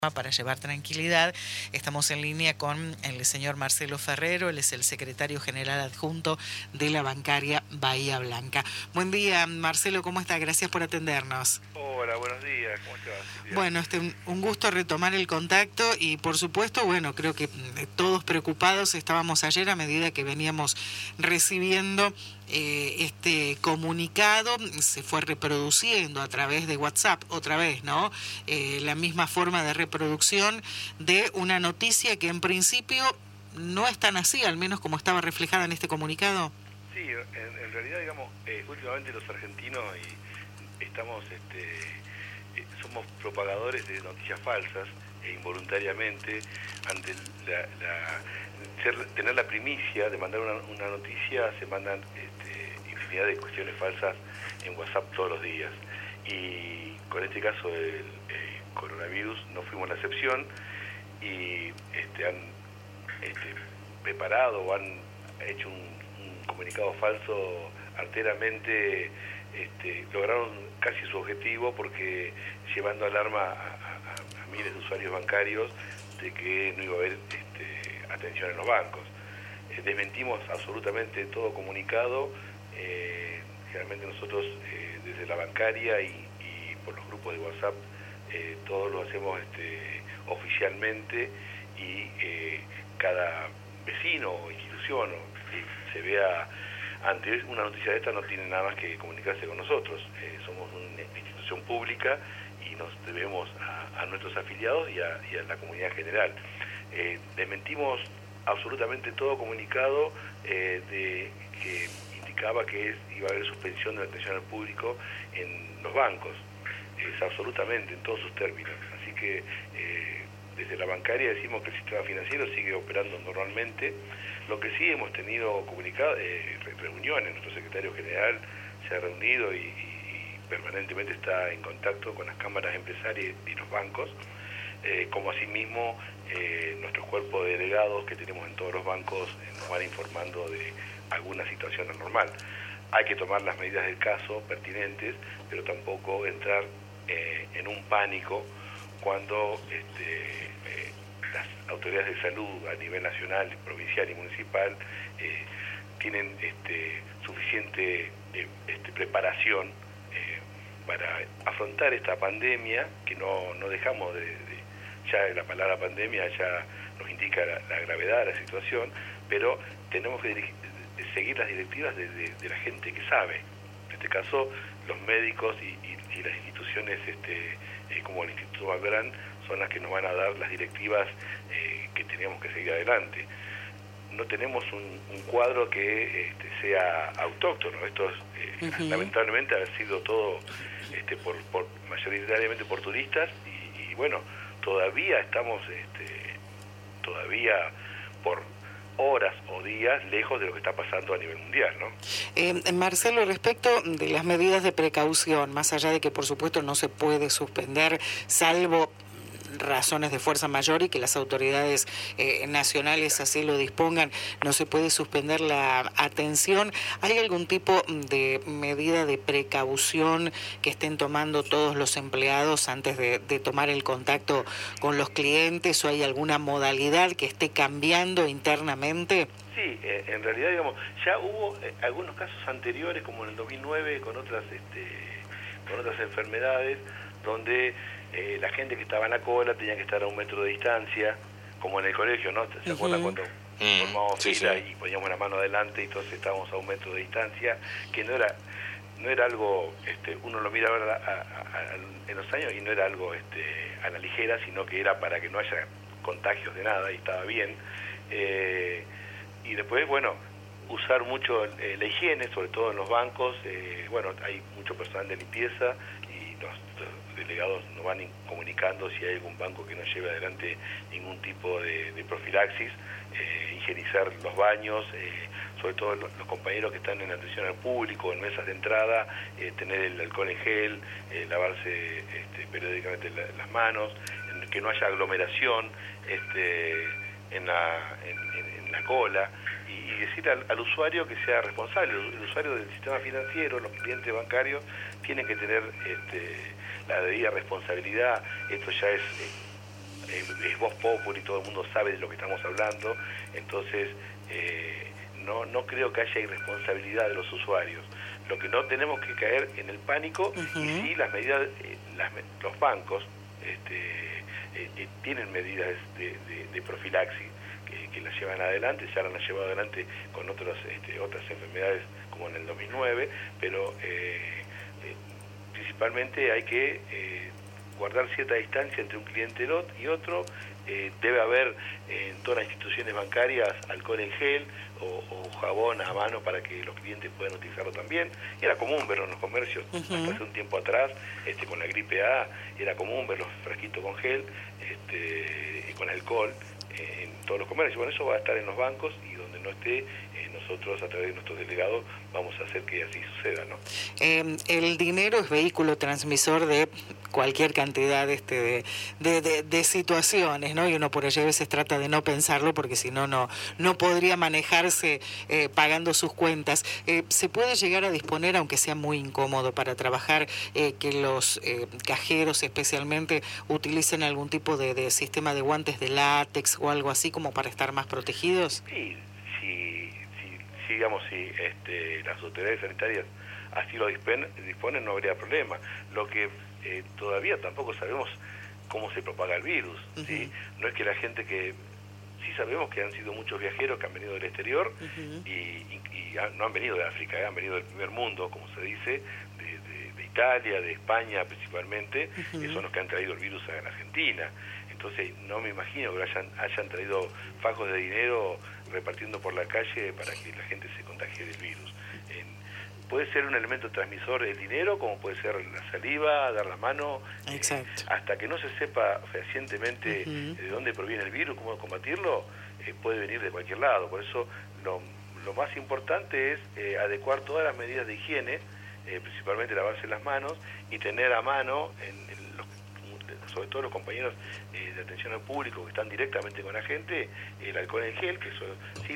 para llevar tranquilidad. Estamos en línea con el señor Marcelo Ferrero, él es el secretario general adjunto de la bancaria Bahía Blanca. Buen día, Marcelo, ¿cómo está? Gracias por atendernos. Hola, buenos días, ¿cómo te va, Silvia? Bueno, un gusto retomar el contacto y por supuesto, bueno, creo que todos preocupados estábamos ayer a medida que veníamos recibiendo este comunicado, se fue reproduciendo a través de WhatsApp, otra vez, ¿no? La misma forma de reproducción de una noticia que en principio no es tan así, al menos como estaba reflejada en este comunicado. Sí, en realidad, digamos, últimamente los argentinos estamos, somos propagadores de noticias falsas e involuntariamente ante tener la primicia de mandar una noticia, se mandan infinidad de cuestiones falsas en WhatsApp todos los días. Y con este caso del coronavirus no fuimos la excepción y han preparado o han hecho un comunicado falso arteramente, lograron casi su objetivo porque llevando alarma a miles de usuarios bancarios de que no iba a haber atención en los bancos. Desmentimos absolutamente todo comunicado. Generalmente nosotros desde la bancaria y por los grupos de WhatsApp todos lo hacemos oficialmente y cada vecino o institución se vea ante una noticia de esta no tiene nada más que comunicarse con nosotros. Somos una institución pública y nos debemos a nuestros afiliados y a la comunidad general. Desmentimos absolutamente todo comunicado que indicaba que iba a haber suspensión de la atención al público en los bancos. Es absolutamente en todos sus términos. Así que desde la bancaria decimos que el sistema financiero sigue operando normalmente. Lo que sí hemos tenido reuniones, nuestro secretario general se ha reunido y permanentemente está en contacto con las cámaras empresarias y los bancos, como asimismo nuestro cuerpo de delegados que tenemos en todos los bancos nos van informando de alguna situación anormal. Hay que tomar las medidas del caso pertinentes, pero tampoco entrar en un pánico cuando las autoridades de salud a nivel nacional, provincial y municipal tienen suficiente preparación para afrontar esta pandemia, que no dejamos ya la palabra pandemia ya nos indica la gravedad de la situación, pero tenemos que seguir las directivas de la gente que sabe. En este caso, los médicos y las instituciones como el Instituto Malbrán son las que nos van a dar las directivas que teníamos que seguir adelante. No tenemos un cuadro que sea autóctono. Esto lamentablemente ha sido todo mayoritariamente por turistas y bueno, todavía estamos todavía por horas o días lejos de lo que está pasando a nivel mundial, ¿no? Marcelo, respecto de las medidas de precaución, más allá de que por supuesto no se puede suspender, salvo razones de fuerza mayor y que las autoridades nacionales así lo dispongan, no se puede suspender la atención. ¿Hay algún tipo de medida de precaución que estén tomando todos los empleados antes de tomar el contacto con los clientes o hay alguna modalidad que esté cambiando internamente? Sí, en realidad, digamos, ya hubo algunos casos anteriores, como en el 2009, con otras enfermedades, donde la gente que estaba en la cola tenía que estar a 1 metro de distancia, como en el colegio, ¿no? ¿Se acuerdan cuando formábamos fila y poníamos la mano adelante y todos estábamos a 1 metro de distancia? Que no era algo, uno lo mira ahora en los años y no era algo a la ligera, sino que era para que no haya contagios de nada y estaba bien. Y después, bueno, usar mucho la higiene, sobre todo en los bancos. Bueno, hay mucho personal de limpieza y los delegados nos van comunicando si hay algún banco que no lleve adelante ningún tipo de profilaxis, higienizar los baños, sobre todo los compañeros que están en atención al público, en mesas de entrada, tener el alcohol en gel, lavarse periódicamente las manos, que no haya aglomeración en la cola, y decir al usuario que sea responsable. El usuario del sistema financiero, los clientes bancarios, tienen que tener la debida responsabilidad. Esto ya es es voz populi, todo el mundo sabe de lo que estamos hablando, entonces no creo que haya irresponsabilidad de los usuarios. Lo que no tenemos que caer en el pánico, y sí las medidas, los bancos tienen medidas de profilaxis que las llevan adelante, ya las han llevado adelante con otras enfermedades como en el 2009, pero principalmente hay que guardar cierta distancia entre un cliente y otro. Debe haber en todas las instituciones bancarias alcohol en gel o jabón a mano para que los clientes puedan utilizarlo también. Era común verlo en los comercios, hasta hace un tiempo atrás, con la gripe A, era común ver los frasquitos con gel y con alcohol en todos los comercios. Bueno, eso va a estar en los bancos, y donde no esté, nosotros a través de nuestros delegados vamos a hacer que así suceda, ¿no? El dinero es vehículo transmisor de cualquier cantidad de situaciones, ¿no? Y uno por allí a veces trata de no pensarlo, porque si no, no podría manejarse pagando sus cuentas. ¿Se puede llegar a disponer, aunque sea muy incómodo para trabajar, que los cajeros especialmente utilicen algún tipo de sistema de guantes de látex o algo así, como para estar más protegidos? Sí, digamos, si las autoridades sanitarias así lo disponen, no habría problema. Lo que todavía tampoco sabemos cómo se propaga el virus, ¿sí? No es que la gente que... Sí sabemos que han sido muchos viajeros que han venido del exterior y no han venido de África, han venido del primer mundo, como se dice, de Italia, de España principalmente, que son los que han traído el virus a la Argentina. Entonces no me imagino que hayan traído fajos de dinero repartiendo por la calle para que la gente se contagie del virus. Puede ser un elemento transmisor el dinero, como puede ser la saliva, dar la mano. Exacto. Hasta que no se sepa fehacientemente de dónde proviene el virus, cómo combatirlo, puede venir de cualquier lado. Por eso lo más importante es adecuar todas las medidas de higiene, principalmente lavarse las manos, y tener a mano, sobre todo los compañeros de atención al público que están directamente con la gente, el alcohol en gel, que eso sí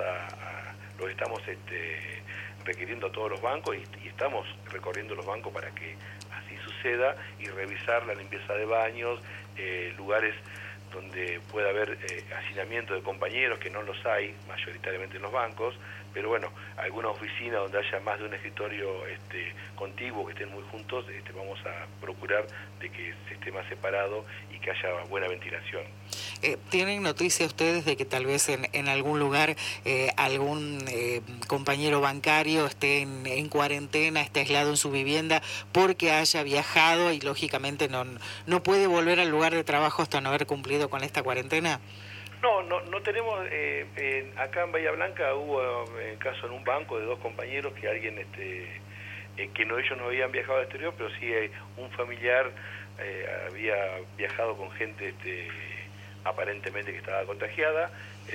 lo estamos requiriendo a todos los bancos, y estamos recorriendo los bancos para que así suceda, y revisar la limpieza de baños, lugares donde pueda haber hacinamiento de compañeros, que no los hay mayoritariamente en los bancos, pero bueno, alguna oficina donde haya más de un escritorio contiguo, que estén muy juntos, vamos a procurar de que se esté más separado y que haya buena ventilación. ¿Tienen noticia ustedes de que tal vez en algún lugar algún compañero bancario esté en cuarentena, esté aislado en su vivienda porque haya viajado y lógicamente no puede volver al lugar de trabajo hasta no haber cumplido con esta cuarentena? No tenemos, acá en Bahía Blanca hubo caso en un banco de 2 compañeros que alguien, que ellos no habían viajado al exterior, pero sí un familiar había viajado con gente aparentemente que estaba contagiada,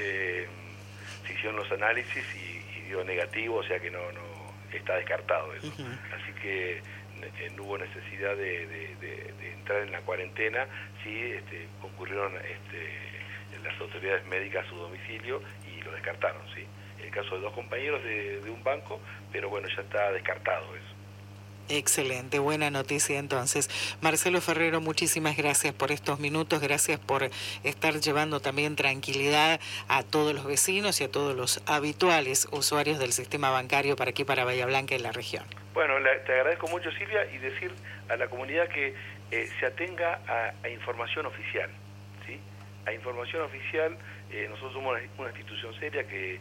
se hicieron los análisis y dio negativo, o sea que no está descartado eso. Así que no hubo necesidad de entrar en la cuarentena. Sí concurrieron las autoridades médicas a su domicilio y lo descartaron, ¿sí? El caso de 2 compañeros de un banco, pero bueno, ya está descartado eso. Excelente, buena noticia entonces. Marcelo Ferrero, muchísimas gracias por estos minutos, gracias por estar llevando también tranquilidad a todos los vecinos y a todos los habituales usuarios del sistema bancario para aquí, para Bahía Blanca y la región. Bueno, te agradezco mucho, Silvia, y decir a la comunidad que se atenga a información oficial, ¿sí? A información oficial. Nosotros somos una institución seria que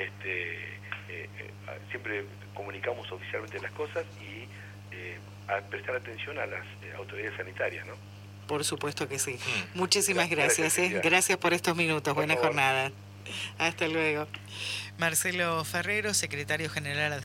siempre comunicamos oficialmente las cosas, y a prestar atención a las autoridades sanitarias, ¿no? Por supuesto que sí. Muchísimas gracias. Gracias por estos minutos. Buena jornada. Hasta luego. Marcelo Ferrero, secretario general